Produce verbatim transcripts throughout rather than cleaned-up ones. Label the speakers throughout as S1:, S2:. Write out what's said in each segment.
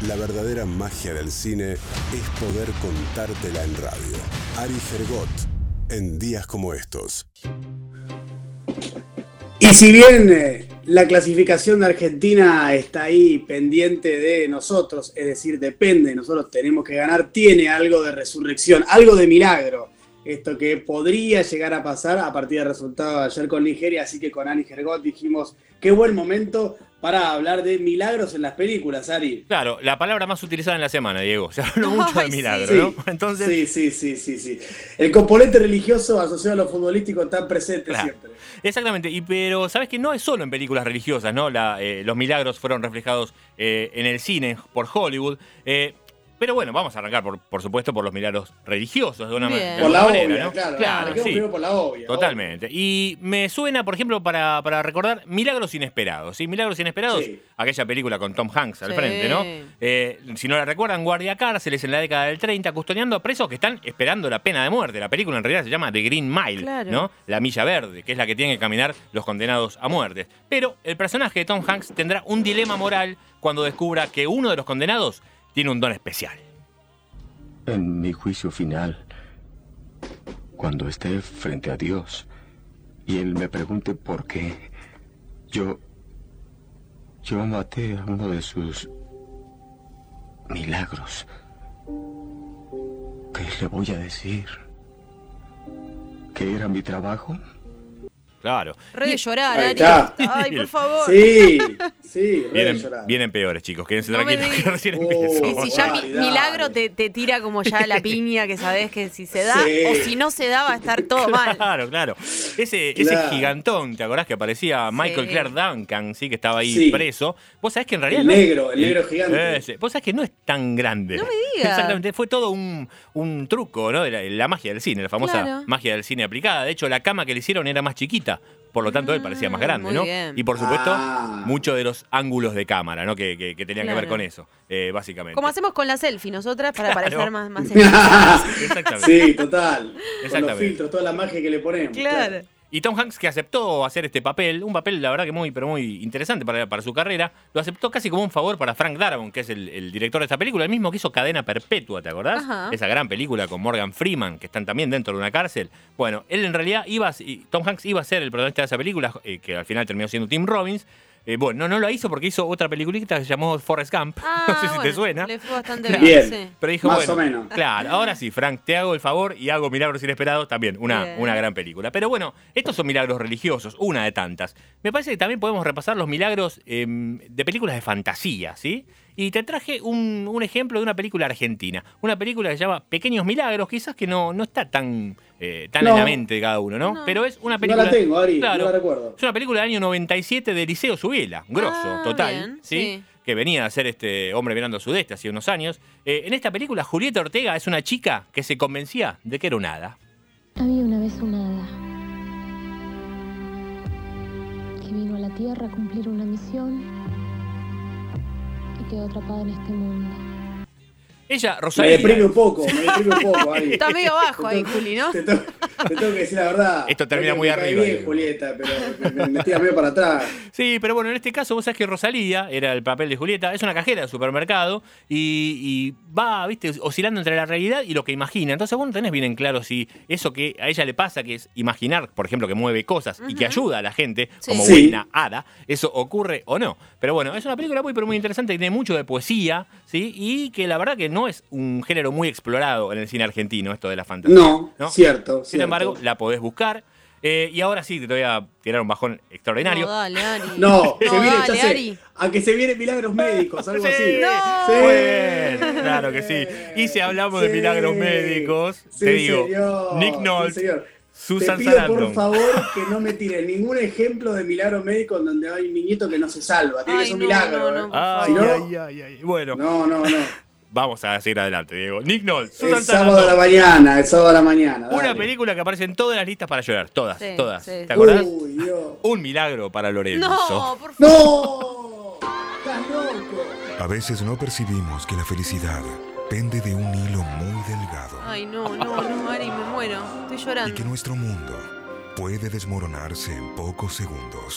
S1: La verdadera magia del cine es poder contártela en radio. Ari Gergot, en días como estos.
S2: Y si bien eh, la clasificación de Argentina está ahí pendiente de nosotros, es decir, depende de nosotros, tenemos que ganar, tiene algo de resurrección, algo de milagro. Esto que podría llegar a pasar a partir del resultado de ayer con Nigeria, así que con Ari Gergot dijimos, qué buen momento para hablar de milagros en las películas, Ari.
S3: Claro, la palabra más utilizada en la semana, Diego. Se habló
S4: Ay,
S3: mucho de
S4: sí.
S3: milagro,
S2: Sí,
S3: ¿no? Entonces,
S2: sí, sí, sí, sí, sí. El componente religioso asociado a lo futbolístico está presente
S3: claro.
S2: siempre.
S3: Exactamente, y pero sabes que no es solo en películas religiosas, ¿no? La, eh, los milagros fueron reflejados eh, en el cine por Hollywood. Eh, Pero bueno, vamos a arrancar, por, por supuesto, por los milagros religiosos, de una, ma- de
S2: Por la
S3: alguna
S2: obvia,
S3: manera, ¿no?
S2: claro.
S3: Claro,
S2: Arranquemos
S3: sí.
S2: primero por la obvia.
S3: Totalmente. Y me suena, por ejemplo, para, para recordar Milagros Inesperados. ¿Sí? Milagros Inesperados,
S2: Sí.
S3: aquella película con Tom Hanks al
S4: Sí.
S3: frente, ¿no? Eh, si no la recuerdan, guardia cárceles en la década del treinta, custodiando a presos que están esperando la pena de muerte. La película en realidad se llama The Green Mile,
S4: Claro.
S3: ¿no? La milla verde, que es la que tienen que caminar los condenados a muerte. Pero el personaje de Tom Hanks tendrá un dilema moral cuando descubra que uno de los condenados tiene un don especial.
S5: En mi juicio final, cuando esté frente a Dios y Él me pregunte por qué, yo, yo maté a uno de sus milagros. ¿Qué le voy a decir? ¿Que era mi trabajo?
S3: Claro.
S4: Re de llorar,
S2: Ahí
S4: Ari.
S2: está.
S4: Ay, por favor.
S2: Sí, sí, re de
S3: Vienen,
S2: llorar.
S3: vienen peores, chicos. Quédense
S4: No me
S3: tranquilos que
S4: digas.
S3: recién
S2: Oh,
S3: empezó.
S4: Y si ya mi-
S2: Dale, dale.
S4: milagro te, te tira como ya la piña, que sabés que si se da
S2: Sí.
S4: o si no se da va a estar todo mal.
S3: Claro, claro. Ese, ese
S2: Claro.
S3: gigantón, ¿te acordás que aparecía Michael
S4: Sí.
S3: Clark Duncan, sí, que estaba ahí
S2: Sí.
S3: preso? Vos sabés que en realidad
S2: El
S3: no-
S2: negro, el negro gigante.
S3: Ese. Vos sabés que no es tan grande.
S4: No me digas.
S3: Exactamente, fue todo un, un truco, ¿no? De la, la magia del cine, la famosa
S4: Claro.
S3: magia del cine aplicada. De hecho, la cama que le hicieron era más chiquita. Por lo tanto, él parecía más grande,
S4: muy
S3: ¿no?
S4: bien.
S3: Y por supuesto,
S2: Ah.
S3: muchos de los ángulos de cámara, ¿no? Que, que- que tenían que ver
S4: Claro.
S3: con eso, eh, básicamente.
S4: Como hacemos con la selfie nosotras para
S3: Claro.
S4: parecer más, más
S3: Exactamente.
S2: Sí, total. Con los
S3: Exactamente.
S2: filtros, toda la magia que le ponemos.
S4: Claro.
S3: Y Tom Hanks, que aceptó hacer este papel, un papel la verdad que muy, pero muy interesante para, para su carrera, lo aceptó casi como un favor para Frank Darabont, que es el, el director de esta película, el mismo que hizo Cadena Perpetua, ¿te acordás?
S4: Ajá.
S3: Esa gran película con Morgan Freeman, que están también dentro de una cárcel. Bueno, él en realidad iba, a- y Tom Hanks iba a ser el protagonista de esa película, eh, que al final terminó siendo Tim Robbins. Eh, bueno, no, no lo hizo porque hizo otra peliculita que se llamó Forrest Gump.
S4: Ah,
S3: no sé si
S4: bueno,
S3: te suena.
S4: Le fue bastante
S3: Claro.
S4: bien.
S2: Bien.
S4: Sí.
S3: Pero dijo,
S2: Más
S3: bueno,
S2: o menos.
S3: claro, ahora sí, Frank, te hago el favor y hago Milagros Inesperados también, una,
S4: Bien.
S3: una gran película. Pero bueno, estos son milagros religiosos, una de tantas. Me parece que también podemos repasar los milagros eh, de películas de fantasía, ¿sí? Y te traje un, un ejemplo de una película argentina, una película que se llama Pequeños Milagros, quizás que no, no está tan, eh, tan
S2: No.
S3: en la mente de cada uno, ¿no?
S4: No.
S3: Pero es una
S2: No
S3: película...
S2: la tengo, Ari,
S3: Claro,
S2: no la recuerdo.
S3: es una película del año noventa y siete de Liceo Subiela, grosso,
S4: Ah,
S3: total,
S4: bien,
S3: ¿sí?
S4: sí.
S3: Que venía a ser este hombre mirando al sudeste hace unos años. Eh, en esta película, Julieta Ortega es una chica que se convencía de que era un hada.
S6: Había una vez una hada que vino a la Tierra a cumplir una misión y quedó atrapada en este mundo.
S3: Ella,
S2: Me
S3: Rosalía...
S2: deprime un poco, me deprime un poco, Ari.
S4: Está medio bajo ahí,
S2: Te tengo-
S4: Juli, ¿no?
S2: Te, tengo- te tengo que decir la verdad.
S3: Esto termina
S2: Porque
S3: muy
S2: me cae
S3: arriba,
S2: bien,
S3: digo.
S2: Julieta, pero me, me, me tira medio para atrás.
S3: Sí, pero bueno, en este caso vos sabés que Rosalía era el papel de Julieta, es una cajera de supermercado y, y va, viste, oscilando entre la realidad y lo que imagina. Entonces vos no tenés bien en claro si eso que a ella le pasa, que es imaginar, por ejemplo, que mueve cosas y que ayuda a la gente,
S4: Sí.
S3: como
S2: Sí.
S3: buena hada, eso ocurre o no. Pero bueno, es una película muy, pero muy interesante, que tiene mucho de poesía, ¿sí? Y que la verdad que no es un género muy explorado en el cine argentino, esto de la fantasía.
S2: No, cierto,
S3: Sin
S2: cierto.
S3: embargo, la podés buscar. Eh, y ahora sí, te voy a tirar un bajón extraordinario.
S4: No, dale, Ari.
S2: No, se viene,
S4: dale,
S2: ya sé,
S4: Ari.
S2: a que se vienen milagros médicos, algo
S3: Sí.
S2: así.
S4: No.
S2: Sí.
S3: Bueno, claro que sí. Y si hablamos de
S2: Sí.
S3: milagros médicos,
S2: Sí,
S3: te digo,
S2: señor.
S3: Nick
S2: Sí,
S3: Nolte,
S2: señor.
S3: Susan
S2: Te pido
S3: Sarandon.
S2: por favor que no me tiren ningún ejemplo de milagro médico en donde hay un niñito que no se salva. Tiene
S4: Ay,
S2: que ser un
S4: no,
S2: milagro.
S4: no,
S2: ¿eh?
S4: no, por
S3: Ay,
S2: Si no,
S3: ay, ay, ay. Bueno,
S2: no, no, no.
S3: vamos a seguir adelante, Diego. Nick Nolte, Susan
S2: El sábado de la
S3: Sarandon.
S2: mañana, el sábado de la mañana.
S3: Una
S2: dale.
S3: película que aparece en todas las listas para llorar. Todas,
S4: Sí,
S3: todas.
S4: sí.
S3: ¿Te acordás?
S2: Uy, Dios.
S3: Un milagro para Lorenzo.
S4: No, por favor.
S2: ¡No! ¡Estás loco!
S1: A veces no percibimos que la felicidad pende de un hilo muy delgado
S4: Ay, no, no, no, Ari, me muero. Estoy
S1: y
S4: llorando.
S1: que nuestro mundo puede desmoronarse en pocos segundos.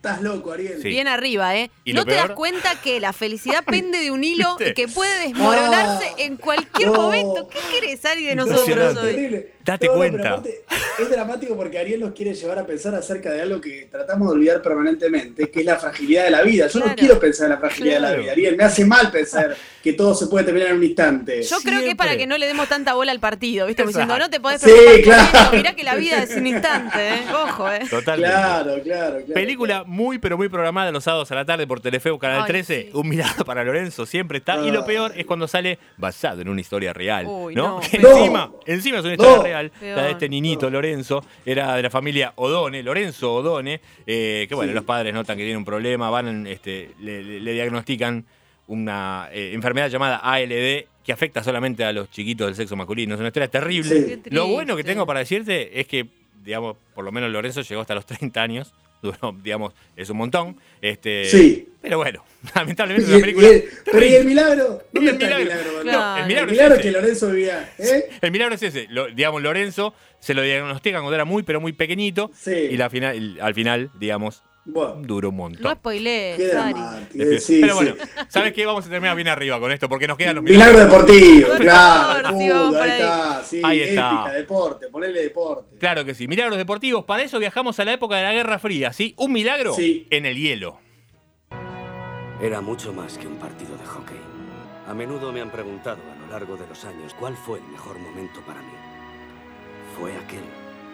S2: Estás loco, Ariel.
S3: Sí.
S4: Bien arriba, ¿eh?
S3: ¿Y
S4: ¿No
S3: lo
S4: te das
S3: peor?
S4: cuenta que la felicidad pende de un hilo
S3: ¿Viste?
S4: y que puede desmoronarse
S2: Ah,
S4: en cualquier
S2: no.
S4: momento? ¿Qué querés, Ari, de nosotros
S3: Impresionante.
S4: hoy?
S2: Terrible.
S3: Date
S2: No, no,
S3: cuenta.
S2: pero aparte, es dramático porque Ariel nos quiere llevar a pensar acerca de algo que tratamos de olvidar permanentemente, que es la fragilidad de la vida. Yo
S4: Claro.
S2: no quiero pensar en la fragilidad de
S3: Claro.
S2: la vida, Ariel. Me hace mal pensar que todo se puede terminar en un instante.
S4: Yo creo que es para
S3: Siempre.
S4: que no le demos tanta bola al partido, ¿viste? Como
S3: Exacto.
S4: diciendo, no te podés
S2: Sí,
S4: preocupar
S2: claro.
S4: por esto, mirá que la vida es un instante, ¿eh? Ojo, ¿eh?
S3: Totalmente.
S2: Claro, claro, claro.
S3: Película muy, pero muy programada los sábados a la tarde por Telefe o Canal
S4: Ay,
S3: trece.
S4: sí.
S3: Un milagro para Lorenzo siempre está. Y lo
S2: Ay.
S3: peor es cuando sale basado en una historia real.
S4: Uy,
S3: ¿no?
S4: no.
S3: Que
S2: No.
S3: encima, encima es una historia
S2: No.
S3: real.
S4: Peor.
S3: La de este niñito, Lorenzo. Era de la familia Odone, Lorenzo Odone. eh, que bueno,
S2: Sí.
S3: los padres notan que tiene un problema. Van, este, le, le- le diagnostican una eh, enfermedad llamada A L D que afecta solamente a los chiquitos del sexo masculino. Es una historia terrible.
S2: Sí.
S4: Qué triste.
S3: Lo bueno que tengo para decirte es que, digamos, por lo menos Lorenzo llegó hasta los treinta años. Duró, digamos, es un montón. Este,
S2: Sí.
S3: Pero bueno, lamentablemente es
S2: Y
S3: una
S2: el-
S3: película.
S2: y el- pero ¿y
S3: terrible.
S2: el milagro? ¿Dónde
S3: el
S2: está
S3: milagro?
S2: el milagro? Bernardo?
S4: Claro.
S3: El
S2: El
S3: milagro,
S2: milagro
S3: es
S2: es que
S3: ese.
S2: Lorenzo vivía, ¿eh?
S3: El milagro es ese. Lo- digamos, Lorenzo se lo diagnostican cuando era muy, pero muy pequeñito.
S2: Sí.
S3: Y la final, y al final, digamos,
S2: Bueno,
S3: duró un montón.
S4: No spoilees,
S2: qué
S4: Ari.
S2: dramático. eh, sí,
S3: pero
S2: sí.
S3: bueno, ¿sabes qué? Vamos a terminar bien arriba con esto porque nos quedan los
S2: Milagro
S3: milagros.
S2: deportivo,
S4: Por
S2: claro.
S4: favor, sí,
S2: fútbol,
S4: vamos por
S2: ahí
S4: ahí.
S2: está, sí,
S3: Ahí está.
S2: épica, deporte, ponele deporte.
S3: Claro que sí, milagros deportivos. Para eso viajamos a la época de la Guerra Fría, ¿sí? Un milagro
S2: Sí.
S3: en el hielo.
S7: Era mucho más que un partido de hockey. A menudo me han preguntado a lo largo de los años cuál fue el mejor momento para mí. Fue aquel.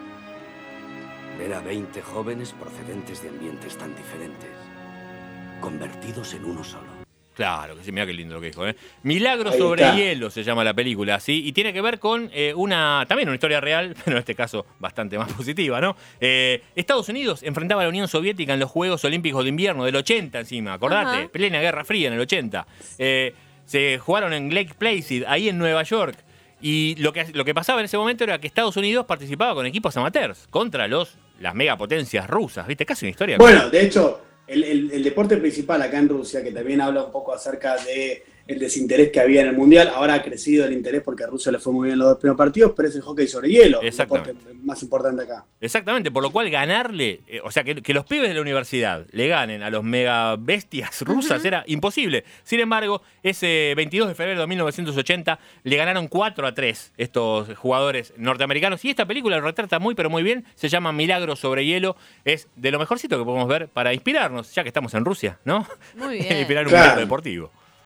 S7: Ver a veinte jóvenes procedentes de ambientes tan diferentes, convertidos en uno solo.
S3: Claro que sí, mira qué lindo lo que dijo, ¿eh? Milagro
S2: Ahí
S3: sobre
S2: está.
S3: hielo se llama la película, ¿sí? Y tiene que ver con eh, una, también una historia real, pero en este caso bastante más positiva, ¿no? Eh, Estados Unidos enfrentaba a la Unión Soviética en los Juegos Olímpicos de Invierno del ochenta encima, acordate,
S4: Ajá.
S3: plena Guerra Fría en el ochenta. Eh, se jugaron en Lake Placid, ahí en Nueva York. Y lo que, lo que pasaba en ese momento era que Estados Unidos participaba con equipos amateurs contra los, las megapotencias rusas, ¿viste? Casi una historia.
S2: Bueno, de hecho, el, el- el deporte principal acá en Rusia, que también habla un poco acerca de el desinterés que había en el Mundial, ahora ha crecido el interés porque a Rusia le fue muy bien en los dos primeros partidos, pero es el hockey sobre hielo, el
S3: Exactamente.
S2: deporte más importante acá.
S3: Exactamente, por lo cual ganarle, eh, o sea, que, que los pibes de la universidad le ganen a los mega bestias rusas era imposible. Sin embargo, ese veintidós de febrero de mil novecientos ochenta le ganaron cuatro a tres estos jugadores norteamericanos. Y esta película lo retrata muy, pero muy bien. Se llama Milagro sobre hielo. Es de lo mejorcito que podemos ver para inspirarnos, ya que estamos en Rusia, ¿no?
S4: Muy bien.
S3: Inspirar un
S2: Claro.
S3: milagro deportivo.